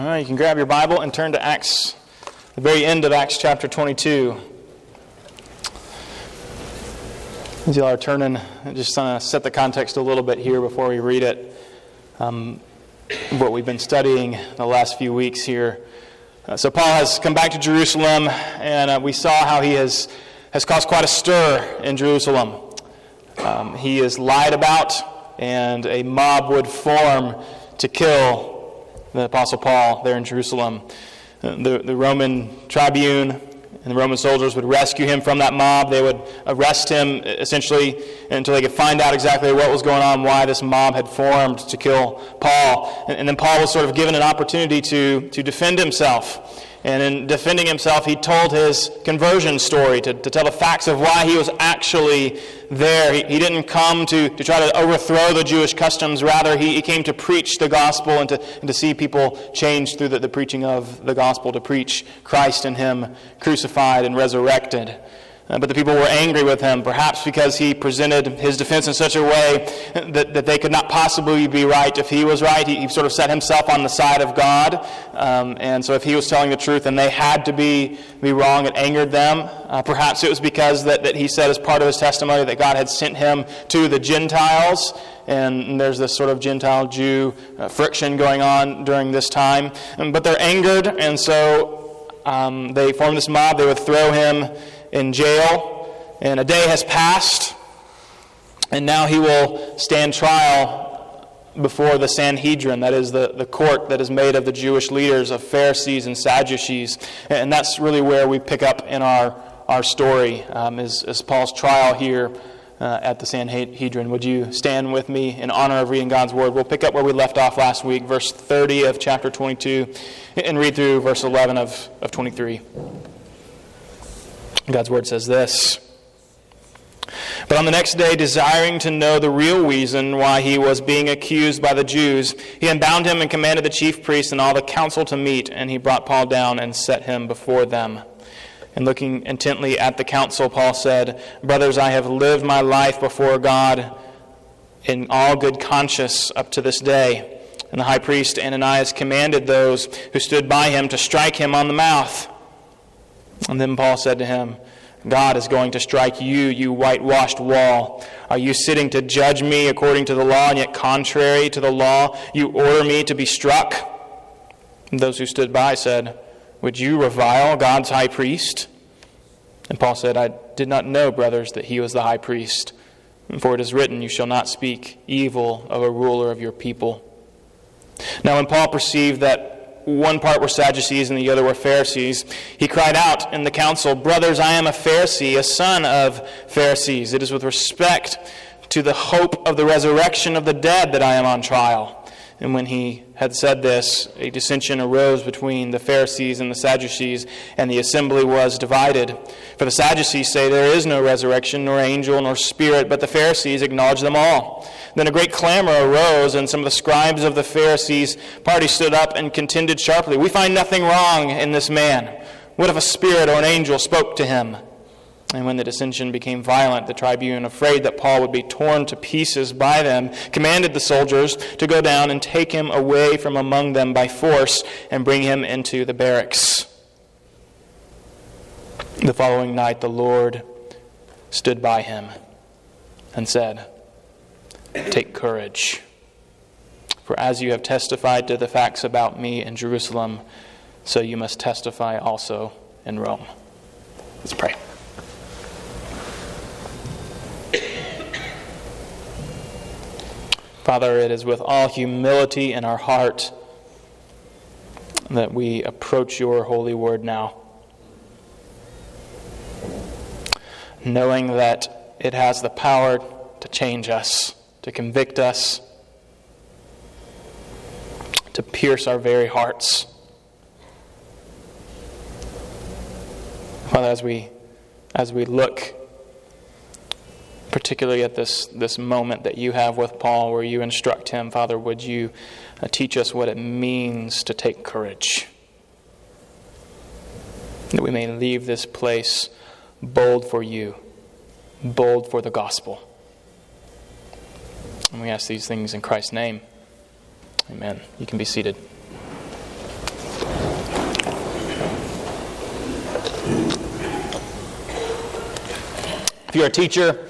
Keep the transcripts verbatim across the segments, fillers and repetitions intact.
All right, you can grab your Bible and turn to Acts, the very end of Acts chapter twenty-two. As you all are turning, I just want to set the context a little bit here before we read it. Um, what we've been studying the last few weeks here. Uh, so Paul has come back to Jerusalem, and uh, we saw how he has, has caused quite a stir in Jerusalem. Um, he is lied about, and a mob would form to kill the Apostle Paul there in Jerusalem. The, the Roman tribune and the Roman soldiers would rescue him from that mob. They would arrest him, essentially, until they could find out exactly what was going on, why this mob had formed to kill Paul. And, and then Paul was sort of given an opportunity to, to defend himself. And in defending himself, he told his conversion story to, to tell the facts of why he was actually there. He, he didn't come to, to try to overthrow the Jewish customs. Rather, he, he came to preach the gospel and to, and to see people change through the, the preaching of the gospel, to preach Christ and Him crucified and resurrected. Uh, but the people were angry with him, perhaps because he presented his defense in such a way that, that they could not possibly be right if he was right. He, he sort of set himself on the side of God. Um, and so if he was telling the truth and they had to be, be wrong, it angered them. Uh, perhaps it was because that, that he said as part of his testimony that God had sent him to the Gentiles. And there's this sort of Gentile-Jew uh, friction going on during this time. Um, but they're angered, and so um, they formed this mob. They would throw him in jail, and a day has passed, and now he will stand trial before the Sanhedrin, that is the, the court that is made of the Jewish leaders of Pharisees and Sadducees. And that's really where we pick up in our, our story, um, is, is Paul's trial here uh, at the Sanhedrin. Would you stand with me in honor of reading God's Word? We'll pick up where we left off last week, verse thirty of chapter twenty-two, and read through verse eleven of, of twenty-three. God's Word says this: "But on the next day, desiring to know the real reason why he was being accused by the Jews, he unbound him and commanded the chief priests and all the council to meet, and he brought Paul down and set him before them. And looking intently at the council, Paul said, 'Brothers, I have lived my life before God in all good conscience up to this day.' And the high priest Ananias commanded those who stood by him to strike him on the mouth. And then Paul said to him, 'God is going to strike you, you whitewashed wall. Are you sitting to judge me according to the law, and yet contrary to the law you order me to be struck?' And those who stood by said, 'Would you revile God's high priest?' And Paul said, 'I did not know, brothers, that he was the high priest. For it is written, you shall not speak evil of a ruler of your people.' Now when Paul perceived that one part were Sadducees and the other were Pharisees, he cried out in the council, 'Brothers, I am a Pharisee, a son of Pharisees. It is with respect to the hope of the resurrection of the dead that I am on trial.' And when he had said this, a dissension arose between the Pharisees and the Sadducees, and the assembly was divided. For the Sadducees say there is no resurrection, nor angel, nor spirit, but the Pharisees acknowledge them all. Then a great clamor arose, and some of the scribes of the Pharisees' party stood up and contended sharply. 'We find nothing wrong in this man. What if a spirit or an angel spoke to him?' And when the dissension became violent, the tribune, afraid that Paul would be torn to pieces by them, commanded the soldiers to go down and take him away from among them by force and bring him into the barracks. The following night the Lord stood by him and said, 'Take courage, for as you have testified to the facts about me in Jerusalem, so you must testify also in Rome.'" Let's pray. Father, it is with all humility in our heart that we approach your holy word now, knowing that it has the power to change us, to convict us, to pierce our very hearts. Father, as we as we look particularly at this, this moment that you have with Paul where you instruct him, Father, would you uh, teach us what it means to take courage, that we may leave this place bold for you, bold for the gospel. And we ask these things in Christ's name. Amen. You can be seated. If you're a teacher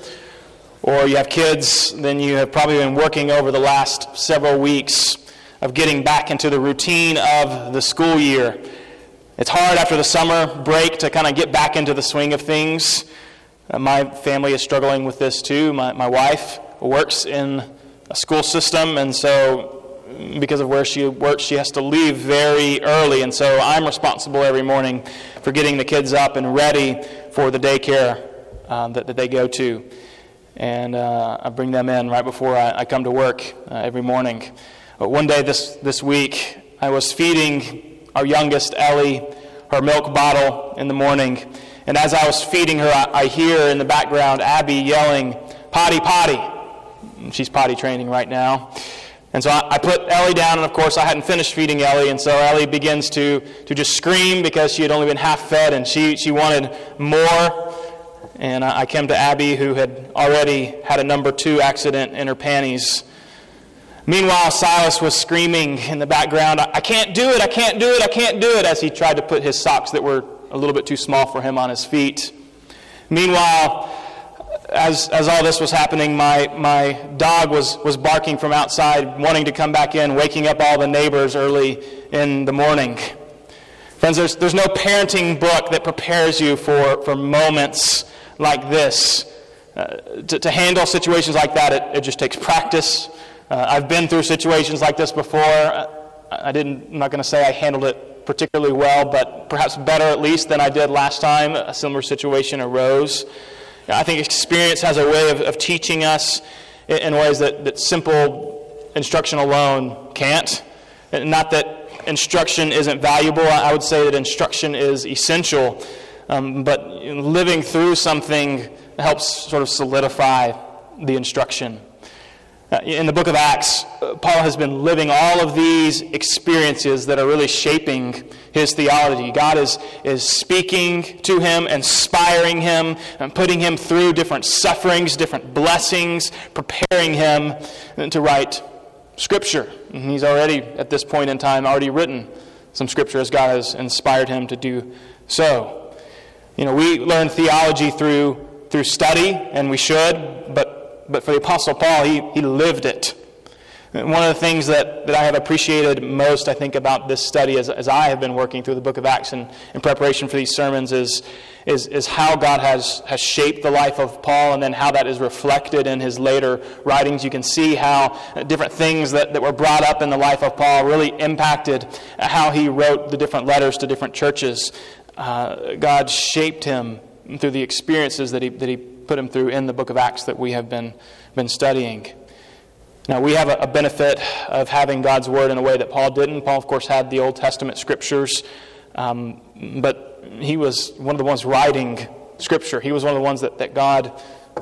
or you have kids, then you have probably been working over the last several weeks of getting back into the routine of the school year. It's hard after the summer break to kind of get back into the swing of things. Uh, my family is struggling with this too. My, my wife works in a school system, and so because of where she works, she has to leave very early, and so I'm responsible every morning for getting the kids up and ready for the daycare uh, that, that they go to. And uh, I bring them in right before I, I come to work uh, every morning. But one day this, this week, I was feeding our youngest, Ellie, her milk bottle in the morning. And as I was feeding her, I, I hear in the background Abby yelling, "Potty, potty." And she's potty training right now. And so I, I put Ellie down, and of course I hadn't finished feeding Ellie, and so Ellie begins to, to just scream because she had only been half fed, and she, she wanted more. And I came to Abby, who had already had a number two accident in her panties. Meanwhile, Silas was screaming in the background, "I can't do it, I can't do it, I can't do it," as he tried to put his socks that were a little bit too small for him on his feet. Meanwhile, as as all this was happening, my, my dog was, was barking from outside, wanting to come back in, waking up all the neighbors early in the morning. Friends, there's, there's no parenting book that prepares you for, for moments like this. Uh, to, to handle situations like that, it, it just takes practice. Uh, I've been through situations like this before. I, I didn't, I'm not going to say I handled it particularly well, but perhaps better at least than I did last time a similar situation arose. I think experience has a way of, of teaching us in, in ways that, that simple instruction alone can't. And not that instruction isn't valuable. I would say that instruction is essential. Um, but living through something helps sort of solidify the instruction. Uh, in the book of Acts, uh, Paul has been living all of these experiences that are really shaping his theology. God is, is speaking to him, inspiring him, and putting him through different sufferings, different blessings, preparing him to write Scripture. And he's already, at this point in time, already written some Scripture as God has inspired him to do so. You know, we learn theology through through study, and we should, but but for the Apostle Paul, he, he lived it. And one of the things that, that I have appreciated most, I think, about this study as, as I have been working through the book of Acts in, in preparation for these sermons is, is, is how God has, has shaped the life of Paul, and then how that is reflected in his later writings. You can see how different things that, that were brought up in the life of Paul really impacted how he wrote the different letters to different churches. Uh, God shaped him through the experiences that he that he put him through in the book of Acts that we have been been studying. Now, we have a, a benefit of having God's Word in a way that Paul didn't. Paul, of course, had the Old Testament Scriptures, um, but he was one of the ones writing Scripture. He was one of the ones that, that God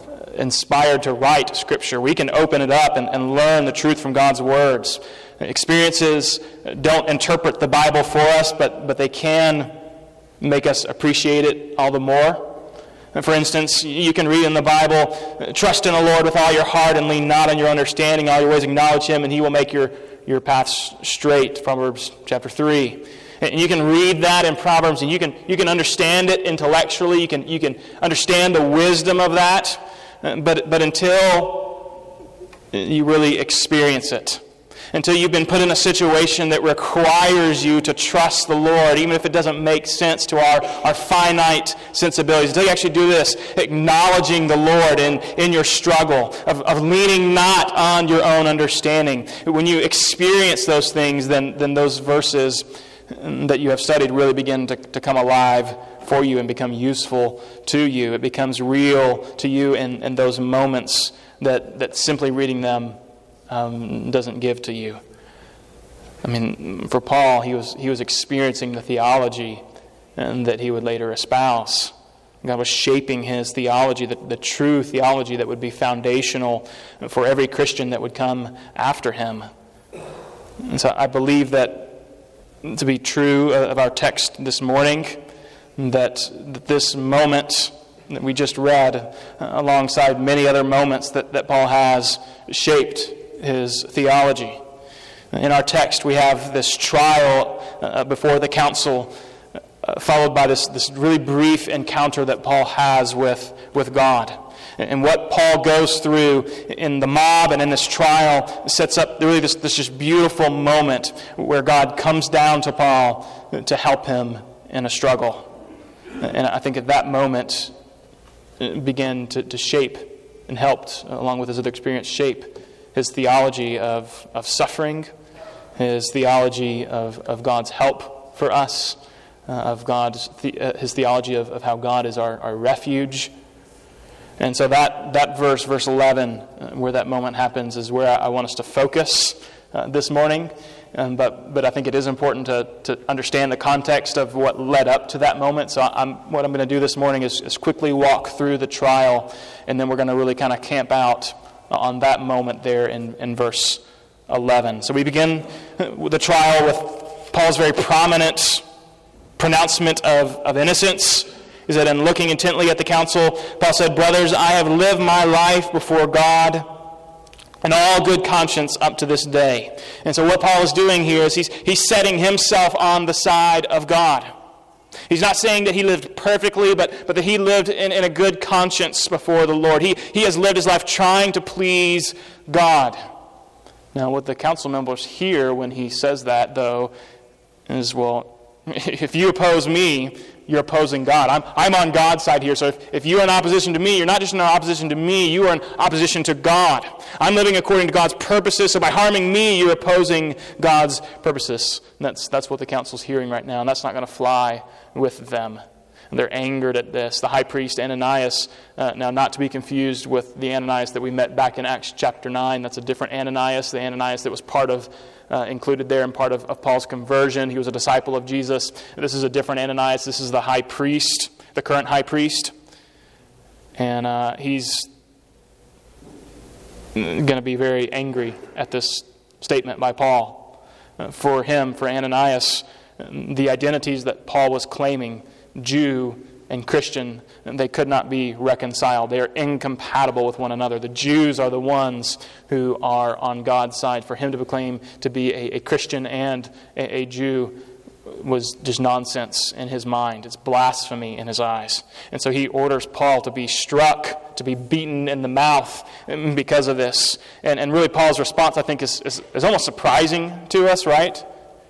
inspired to write Scripture. We can open it up and, and learn the truth from God's words. Experiences don't interpret the Bible for us, but but they can make us appreciate it all the more. And for instance, you can read in the Bible, "Trust in the Lord with all your heart and lean not on your understanding. All your ways acknowledge Him, and He will make your, your paths straight." Proverbs chapter three. And you can read that in Proverbs, and you can you can understand it intellectually. You can you can understand the wisdom of that, but but until you really experience it, until you've been put in a situation that requires you to trust the Lord, even if it doesn't make sense to our, our finite sensibilities. Until you actually do this, acknowledging the Lord in, in your struggle, of, of leaning not on your own understanding. When you experience those things, then, then those verses that you have studied really begin to, to come alive for you and become useful to you. It becomes real to you in, in those moments that, that simply reading them Um, doesn't give to you. I mean, for Paul, he was he was experiencing the theology and that he would later espouse. God was shaping his theology, the, the true theology that would be foundational for every Christian that would come after him. And so I believe that to be true of our text this morning, that, that this moment that we just read, uh, alongside many other moments that, that Paul has, shaped his theology. In our text, we have this trial uh, before the council, uh, followed by this, this really brief encounter that Paul has with, with God. And what Paul goes through in the mob and in this trial sets up really this, this just beautiful moment where God comes down to Paul to help him in a struggle. And I think at that moment it began to, to shape and helped, along with his other experience, shape his theology of, of suffering, his theology of, of God's help for us, uh, of God's the, uh, his theology of, of how God is our, our refuge. And so that, that verse, verse eleven, uh, where that moment happens, is where I, I want us to focus uh, this morning. Um, but but I think it is important to, to understand the context of what led up to that moment. So I'm, what I'm going to do this morning is, is quickly walk through the trial, and then we're going to really kind of camp out on that moment there in, in verse eleven. So we begin with the trial with Paul's very prominent pronouncement of, of innocence. He said, "And looking intently at the council, Paul said, 'Brothers, I have lived my life before God in all good conscience up to this day.'" And so what Paul is doing here is he's, he's setting himself on the side of God. He's not saying that he lived perfectly, but, but that he lived in, in a good conscience before the Lord. He, he has lived his life trying to please God. Now, what the council members hear when he says that, though, is, well, if you oppose me, you're opposing God. I'm, I'm on God's side here. So if, if you're in opposition to me, you're not just in opposition to me, you are in opposition to God. I'm living according to God's purposes, so by harming me, you're opposing God's purposes. And that's, that's what the council's hearing right now, and that's not going to fly with them. And they're angered at this. The high priest Ananias, uh, now not to be confused with the Ananias that we met back in Acts chapter nine. That's a different Ananias, the Ananias that was part of, uh, included there and part of, of Paul's conversion. He was a disciple of Jesus. This is a different Ananias. This is the high priest, the current high priest. And uh, he's going to be very angry at this statement by Paul. Uh, for him, for Ananias, the identities that Paul was claiming, Jew and Christian, they could not be reconciled. They are incompatible with one another. The Jews are the ones who are on God's side. For him to proclaim to be a, a Christian and a, a Jew was just nonsense in his mind. It's blasphemy in his eyes. And so he orders Paul to be struck, to be beaten in the mouth because of this. And, and really Paul's response, I think, is, is, is almost surprising to us, right?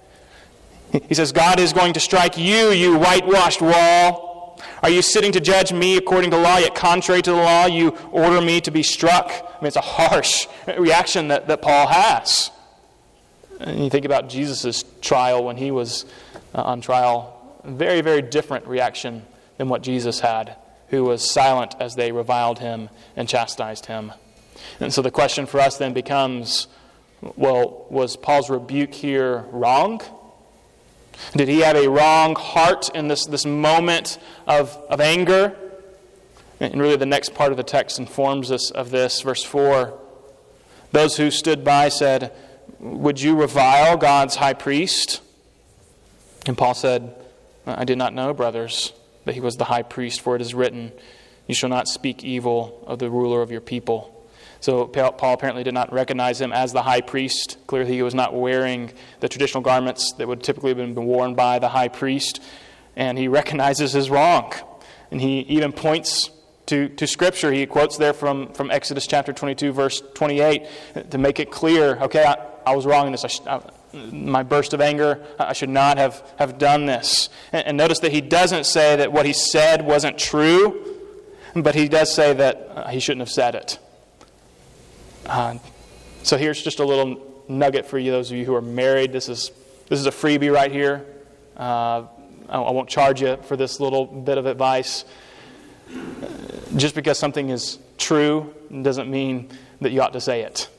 He says, "God is going to strike you, you whitewashed wall. Are you sitting to judge me according to law, yet contrary to the law, you order me to be struck?" I mean, it's a harsh reaction that, that Paul has. And you think about Jesus' trial when he was uh, on trial, a very, very different reaction than what Jesus had, who was silent as they reviled him and chastised him. And so the question for us then becomes, well, was Paul's rebuke here wrong? Did he have a wrong heart in this, this moment of, of anger? And really the next part of the text informs us of this. Verse four, "Those who stood by said, 'Would you revile God's high priest?' And Paul said, 'I did not know, brothers, that he was the high priest, for it is written, you shall not speak evil of the ruler of your people.'" So Paul apparently did not recognize him as the high priest. Clearly he was not wearing the traditional garments that would typically have been worn by the high priest. And he recognizes his wrong. And he even points to, to Scripture. He quotes there from, from Exodus chapter twenty-two, verse twenty-eight, to make it clear, okay, I, I was wrong in this. I sh- I, my burst of anger, I should not have, have done this. And, and notice that he doesn't say that what he said wasn't true, but he does say that uh, he shouldn't have said it. Uh, so here's just a little nugget for you, those of you who are married. This is this is a freebie right here. Uh, I, I won't charge you for this little bit of advice. Just because something is true doesn't mean that you ought to say it.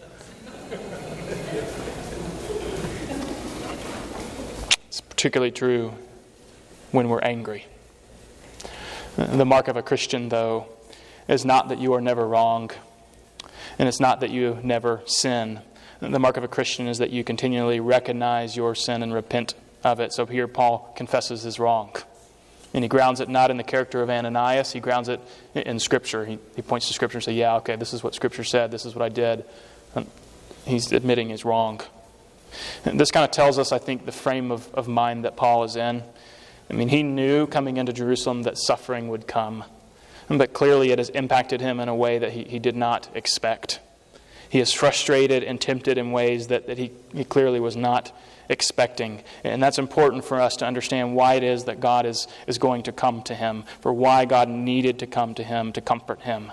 It's particularly true when we're angry. The mark of a Christian, though, is not that you are never wrong. And it's not that you never sin. The mark of a Christian is that you continually recognize your sin and repent of it. So here Paul confesses his wrong. And he grounds it not in the character of Ananias. He grounds it in Scripture. He, he points to Scripture and says, yeah, okay, this is what Scripture said. This is what I did. And he's admitting he's wrong. And this kind of tells us, I think, the frame of, of mind that Paul is in. I mean, he knew coming into Jerusalem that suffering would come. but clearly it has impacted him in a way that he, he did not expect. He is frustrated and tempted in ways that, that he, he clearly was not expecting. And that's important for us to understand why it is that God is, is going to come to him, for why God needed to come to him to comfort him.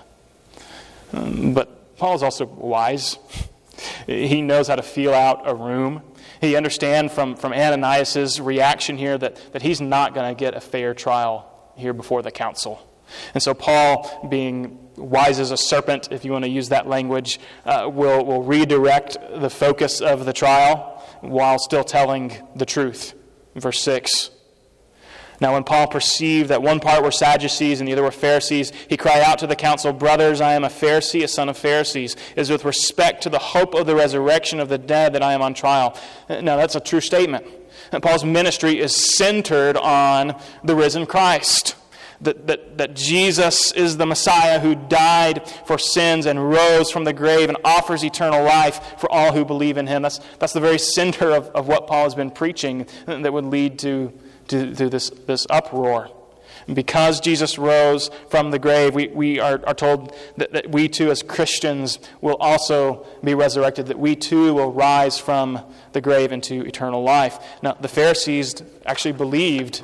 Um, but Paul is also wise. He knows how to feel out a room. He understands from, from Ananias' reaction here that, that he's not going to get a fair trial here before the council. And so Paul, being wise as a serpent, if you want to use that language, uh, will, will redirect the focus of the trial while still telling the truth. Verse six. Now when Paul perceived that one part were Sadducees and the other were Pharisees, he cried out to the council, "Brothers, I am a Pharisee, a son of Pharisees. It is with respect to the hope of the resurrection of the dead that I am on trial." Now that's a true statement. And Paul's ministry is centered on the risen Christ. That, that, that Jesus is the Messiah who died for sins and rose from the grave and offers eternal life for all who believe in him. That's, that's the very center of, of what Paul has been preaching that would lead to, to, to this, this uproar. And because Jesus rose from the grave, we, we are, are told that, that we too as Christians will also be resurrected, that we too will rise from the grave into eternal life. Now, the Pharisees actually believed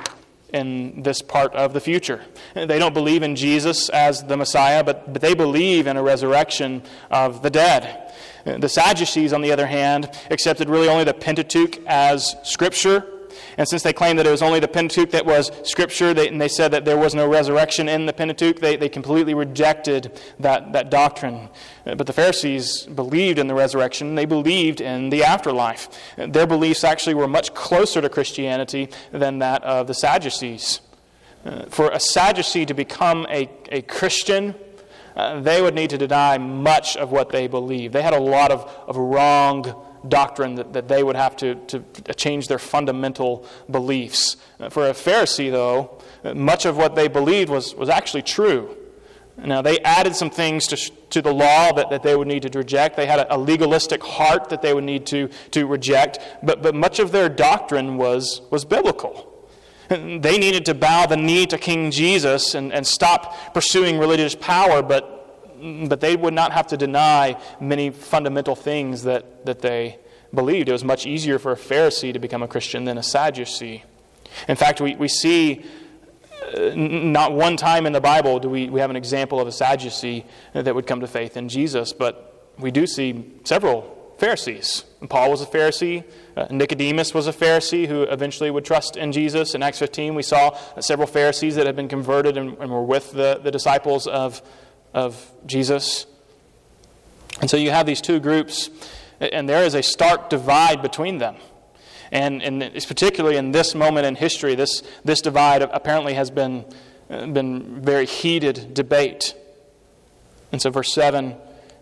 in this part of the future. They don't believe in Jesus as the Messiah, but, but they believe in a resurrection of the dead. The Sadducees, on the other hand, accepted really only the Pentateuch as Scripture. And since they claimed that it was only the Pentateuch that was Scripture, they, and they said that there was no resurrection in the Pentateuch, they, they completely rejected that, that doctrine. But the Pharisees believed in the resurrection. They believed in the afterlife. Their beliefs actually were much closer to Christianity than that of the Sadducees. Uh, for a Sadducee to become a, a Christian, uh, they would need to deny much of what they believed. They had a lot of, of wrong doctrine that, that they would have to, to change their fundamental beliefs. For a Pharisee, though, much of what they believed was, was actually true. Now, they added some things to, to the law that, that they would need to reject. They had a, a legalistic heart that they would need to, to reject. But, but much of their doctrine was, was biblical. They needed to bow the knee to King Jesus and, and stop pursuing religious power, but But they would not have to deny many fundamental things that, that they believed. It was much easier for a Pharisee to become a Christian than a Sadducee. In fact, we, we see uh, not one time in the Bible do we, we have an example of a Sadducee that would come to faith in Jesus, but we do see several Pharisees. And Paul was a Pharisee. Uh, Nicodemus was a Pharisee who eventually would trust in Jesus. In Acts fifteen, we saw several Pharisees that had been converted and, and were with the, the disciples of of Jesus. And so you have these two groups, and there is a stark divide between them. And, and it's particularly in this moment in history, this, this divide apparently has been, been very heated debate. And so verse seven,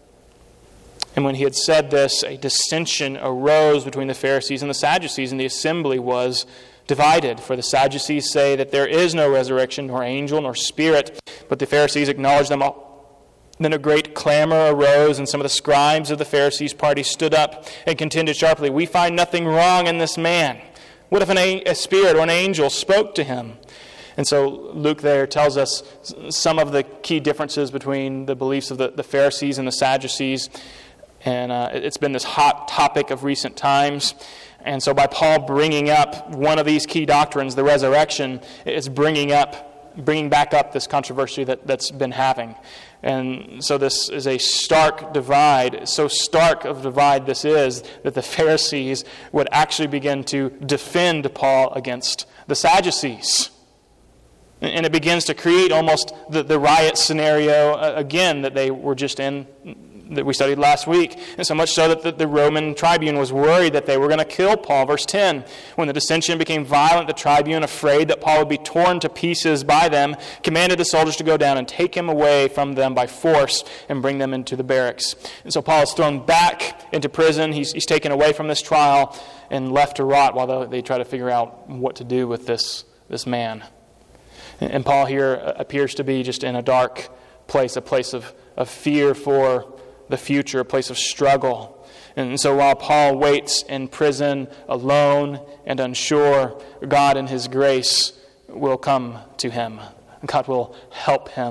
"And when he had said this, a dissension arose between the Pharisees and the Sadducees, and the assembly was divided. For the Sadducees say that there is no resurrection, nor angel, nor spirit, but the Pharisees acknowledge them all. Then a great clamor arose, and some of the scribes of the Pharisees' party stood up and contended sharply, 'We find nothing wrong in this man. What if an a, a spirit or an angel spoke to him?' And so Luke there tells us some of the key differences between the beliefs of the, the Pharisees and the Sadducees. And uh, it's been this hot topic of recent times. And so by Paul bringing up one of these key doctrines, the resurrection, it's bringing up, bringing back up this controversy that, that's been having. And so this is a stark divide, so stark of a divide this is, that the Pharisees would actually begin to defend Paul against the Sadducees. And it begins to create almost the, the riot scenario, uh, again, that they were just in, that we studied last week. And so much so that the, the Roman tribune was worried that they were going to kill Paul. Verse ten, "When the dissension became violent, the tribune, afraid that Paul would be torn to pieces by them, commanded the soldiers to go down and take him away from them by force and bring them into the barracks." And so Paul is thrown back into prison. He's, he's taken away from this trial and left to rot while they try to figure out what to do with this, this man. And Paul here appears to be just in a dark place, a place of, of fear for the future, a place of struggle. And so while Paul waits in prison alone and unsure, God in his grace will come to him. God will help him.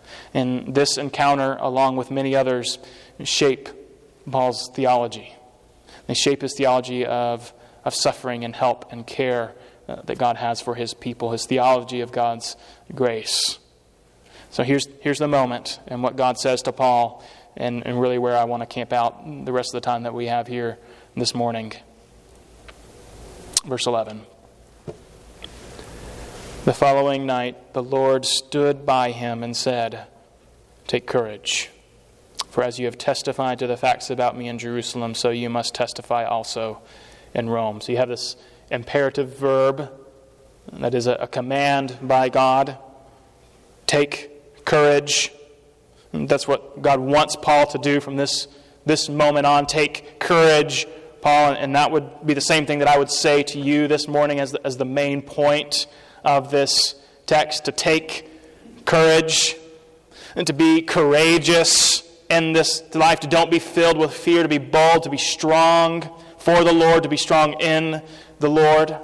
And this encounter, along with many others, shape Paul's theology. They shape his theology of, of suffering and help and care uh, that God has for his people, his theology of God's grace. So here's here's the moment and what God says to Paul, and, and really where I want to camp out the rest of the time that we have here this morning. Verse eleven. The following night the Lord stood by him and said, "Take courage, for as you have testified to the facts about me in Jerusalem, so you must testify also in Rome." So you have this imperative verb that is a, a command by God. Take courage. And that's what God wants Paul to do from this, this moment on. Take courage, Paul. And that would be the same thing that I would say to you this morning as the, as the main point of this text. To take courage and to be courageous in this life. To don't be filled with fear. To be bold. To be strong for the Lord. To be strong in the Lord.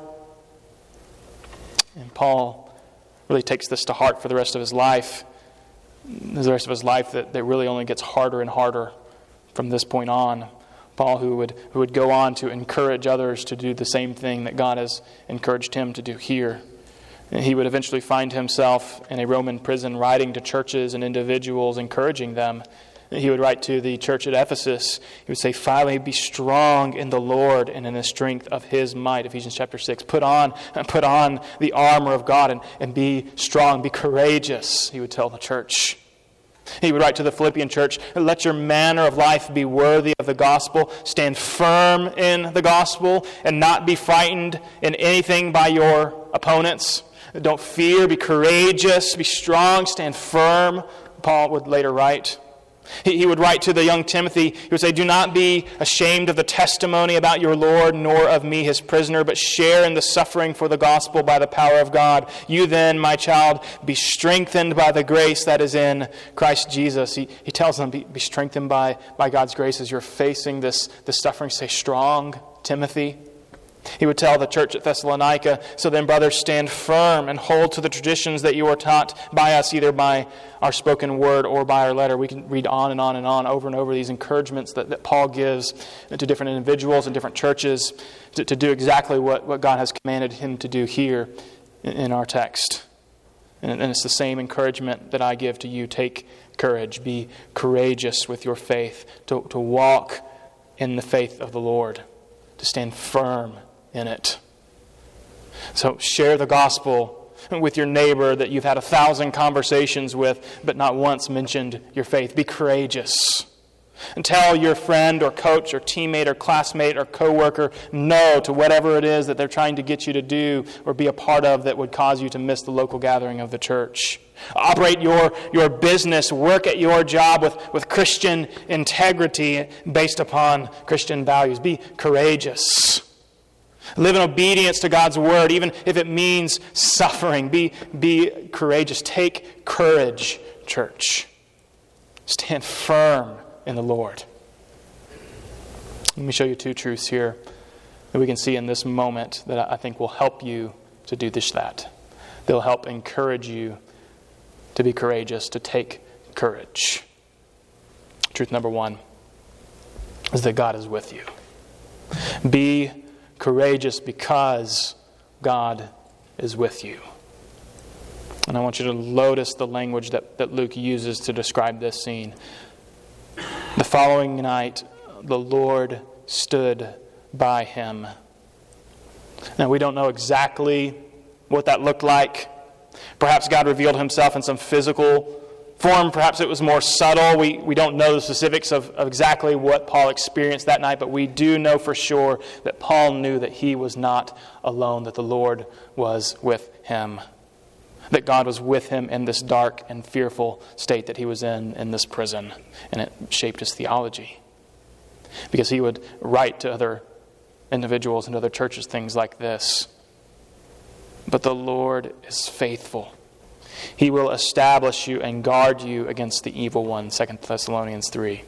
And Paul really takes this to heart for the rest of his life. The rest of his life that, that really only gets harder and harder from this point on. Paul, who would who would go on to encourage others to do the same thing that God has encouraged him to do here. And he would eventually find himself in a Roman prison writing to churches and individuals, encouraging them. He would write to the church at Ephesus. He would say, "Finally, be strong in the Lord and in the strength of His might." Ephesians chapter six. Put on, put on the armor of God and, and be strong, be courageous, he would tell the church. He would write to the Philippian church, "Let your manner of life be worthy of the gospel. Stand firm in the gospel and not be frightened in anything by your opponents. Don't fear, be courageous, be strong, stand firm," Paul would later write. He would write to the young Timothy, he would say, "Do not be ashamed of the testimony about your Lord, nor of me his prisoner, but share in the suffering for the gospel by the power of God. You then, my child, be strengthened by the grace that is in Christ Jesus." He, he tells them, be, be strengthened by, by God's grace as you're facing this, this suffering. Stay strong, Timothy. He would tell the church at Thessalonica, "So then, brothers, stand firm and hold to the traditions that you are taught by us, either by our spoken word or by our letter." We can read on and on and on, over and over, these encouragements that, that Paul gives to different individuals and different churches to, to do exactly what, what God has commanded him to do here in, in our text. And, and it's the same encouragement that I give to you. Take courage. Be courageous with your faith. To, to walk in the faith of the Lord. To stand firm in it. So share the gospel with your neighbor that you've had a thousand conversations with, but not once mentioned your faith. Be courageous. And tell your friend or coach or teammate or classmate or coworker no to whatever it is that they're trying to get you to do or be a part of that would cause you to miss the local gathering of the church. Operate your, your business, work at your job with, with Christian integrity based upon Christian values. Be courageous. Live in obedience to God's word, even if it means suffering. Be, be courageous. Take courage, church. Stand firm in the Lord. Let me show you two truths here that we can see in this moment that I think will help you to do this, that. They'll help encourage you to be courageous, to take courage. Truth number one is that God is with you. Be courageous because God is with you. And I want you to notice the language that, that Luke uses to describe this scene. The following night, the Lord stood by him. Now, we don't know exactly what that looked like. Perhaps God revealed himself in some physical form. Perhaps it was more subtle. We, we don't know the specifics of, of exactly what Paul experienced that night, but we do know for sure that Paul knew that he was not alone, that the Lord was with him, that God was with him in this dark and fearful state that he was in in this prison, and it shaped his theology. Because he would write to other individuals and other churches things like this: "But the Lord is faithful. He will establish you and guard you against the evil one," Second Thessalonians three.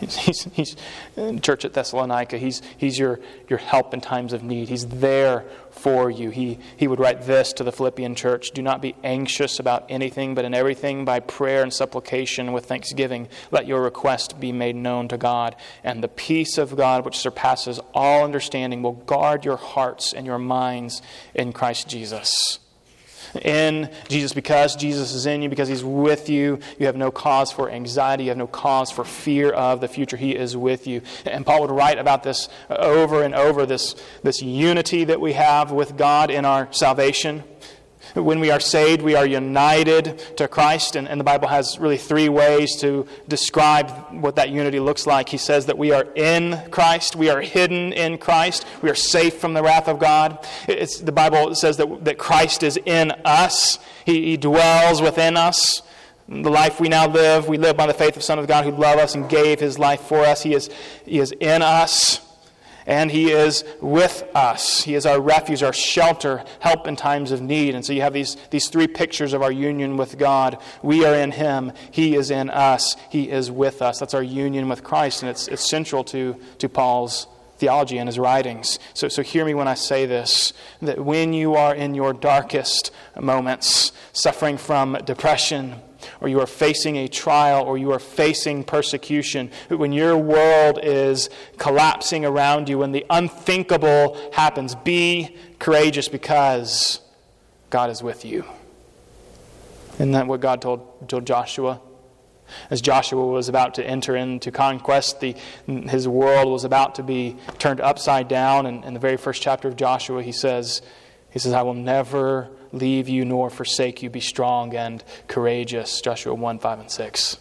He's, he's in church at Thessalonica. He's, he's your, your help in times of need. He's there for you. He, he would write this to the Philippian church: do not be anxious about anything, but in everything by prayer and supplication with thanksgiving, let your request be made known to God. And the peace of God, which surpasses all understanding, will guard your hearts and your minds in Christ Jesus. In Jesus, because Jesus is in you, because He's with you, you have no cause for anxiety, you have no cause for fear of the future. He is with you. And Paul would write about this over and over, this, this unity that we have with God in our salvation. When we are saved, we are united to Christ, and, and the Bible has really three ways to describe what that unity looks like. He says that we are in Christ, we are hidden in Christ, we are safe from the wrath of God. It's, the Bible says that, that Christ is in us, he, he dwells within us. The life we now live, we live by the faith of the Son of God who loved us and gave His life for us. He is, he is in us. And He is with us. He is our refuge, our shelter, help in times of need. And so you have these, these three pictures of our union with God. We are in Him. He is in us. He is with us. That's our union with Christ. And it's, it's central to, to Paul's theology and his writings. So, so hear me when I say this, that when you are in your darkest moments, suffering from depression, or you are facing a trial, or you are facing persecution, when your world is collapsing around you, when the unthinkable happens, be courageous because God is with you. Isn't that what God told, told Joshua? As Joshua was about to enter into conquest, the, his world was about to be turned upside down. And in the very first chapter of Joshua, he says, he says, I will never leave you nor forsake you. Be strong and courageous. Joshua one, five, and six.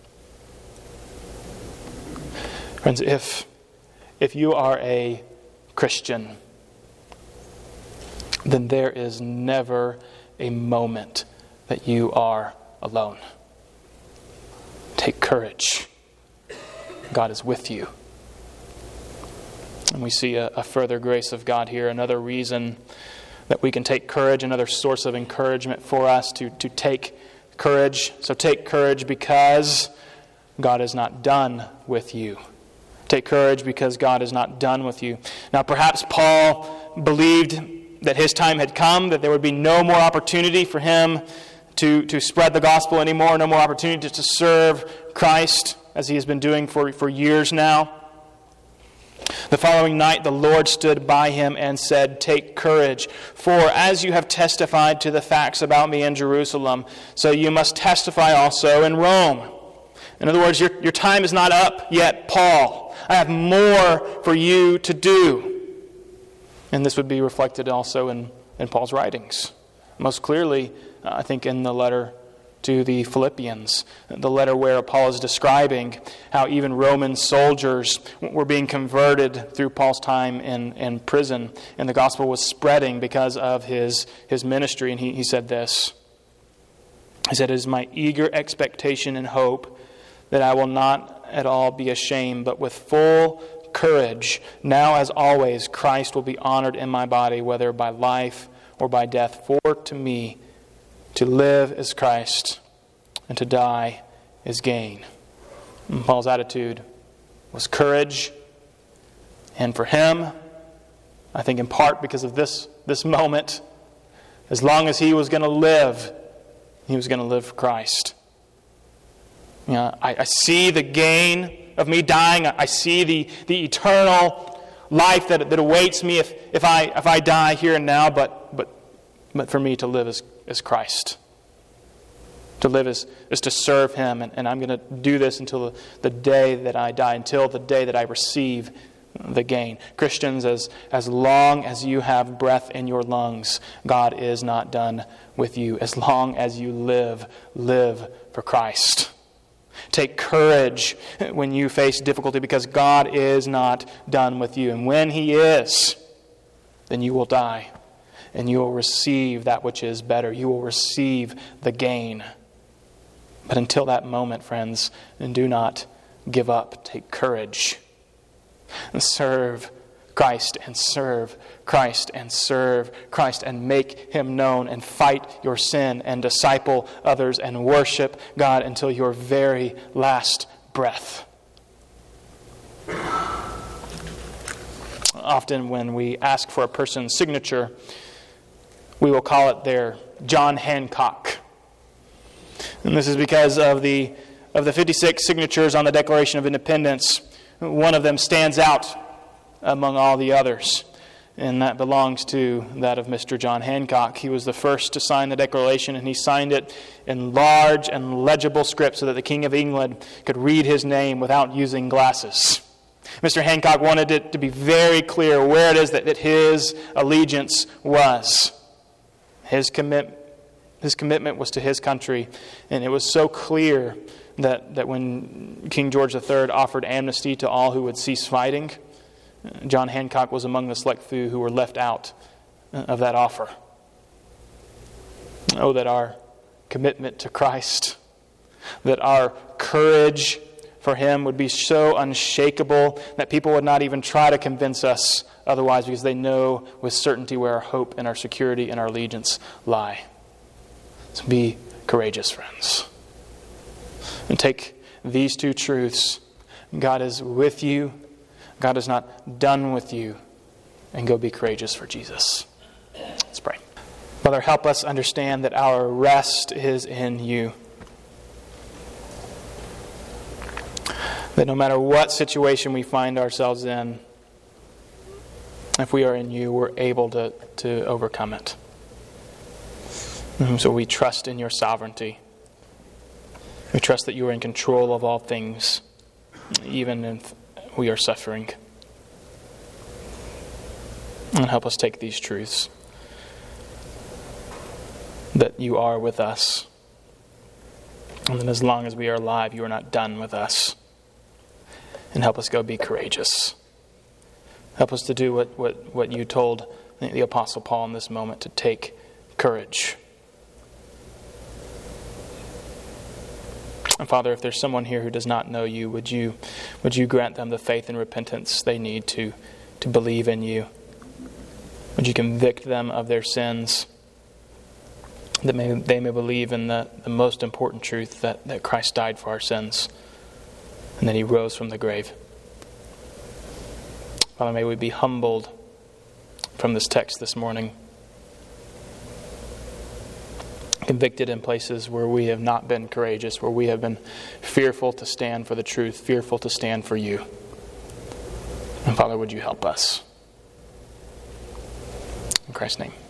Friends, if, if you are a Christian, then there is never a moment that you are alone. Take courage. God is with you. And we see a, a further grace of God here, another reason that we can take courage, another source of encouragement for us to, to take courage. So take courage because God is not done with you. Take courage because God is not done with you. Now perhaps Paul believed that his time had come, that there would be no more opportunity for him to, to spread the gospel anymore, no more opportunity to serve Christ as he has been doing for, for years now. The following night the Lord stood by him and said, take courage, for as you have testified to the facts about me in Jerusalem, so you must testify also in Rome. In other words, your, your time is not up yet, Paul. I have more for you to do. And this would be reflected also in, in Paul's writings. Most clearly, uh, I think in the letter to the Philippians, the letter where Paul is describing how even Roman soldiers were being converted through Paul's time in, in prison, and the gospel was spreading because of his, his ministry. And he, he said this, he said, it is my eager expectation and hope that I will not at all be ashamed, but with full courage, now as always, Christ will be honored in my body, whether by life or by death. For to me, to live is Christ, and to die is gain. And Paul's attitude was courage. And for him, I think in part because of this, this moment, as long as he was going to live, he was going to live for Christ. You know, I, I see the gain of me dying. I see the, the eternal life that, that awaits me if, if I if I die here and now, but but but for me to live is, is Christ. To live is, is to serve Him, and, and I'm going to do this until the, the day that I die, until the day that I receive the gain. Christians, as, as long as you have breath in your lungs, God is not done with you. As long as you live, live for Christ. Take courage when you face difficulty, because God is not done with you. And when He is, then you will die. And you will receive that which is better. You will receive the gain. But until that moment, friends, do not give up. Take courage. And serve Christ and serve Christ and serve Christ and make Him known and fight your sin and disciple others and worship God until your very last breath. often when we ask for a person's signature, we will call it their John Hancock. And this is because of the of the fifty-six signatures on the Declaration of Independence, one of them stands out among all the others, and that belongs to that of Mister John Hancock. He was the first to sign the Declaration, and he signed it in large and legible script so that the King of England could read his name without using glasses. Mister Hancock wanted it to be very clear where it is that, that his allegiance was. His commit, his commitment was to his country, and it was so clear that, that when King George the Third offered amnesty to all who would cease fighting, John Hancock was among the select few who were left out of that offer. Oh, that our commitment to Christ, that our courage for Him would be so unshakable that people would not even try to convince us otherwise, because they know with certainty where our hope and our security and our allegiance lie. So be courageous, friends. And take these two truths. God is with you. God is not done with you. And go be courageous for Jesus. Let's pray. Father, help us understand that our rest is in you. That no matter what situation we find ourselves in, if we are in you, we're able to, to overcome it. And so we trust in your sovereignty. We trust that you are in control of all things, even if we are suffering. And help us take these truths. That you are with us. And that as long as we are alive, you are not done with us. And help us go be courageous. Help us to do what, what, what you told the Apostle Paul in this moment, to take courage. And Father, if there's someone here who does not know you, would you would you grant them the faith and repentance they need to, to believe in you? Would you convict them of their sins, that may, they may believe in the, the most important truth, that, that Christ died for our sins and that He rose from the grave. Father, may we be humbled from this text this morning. Convicted in places where we have not been courageous, where we have been fearful to stand for the truth, fearful to stand for you. And Father, would you help us? In Christ's name.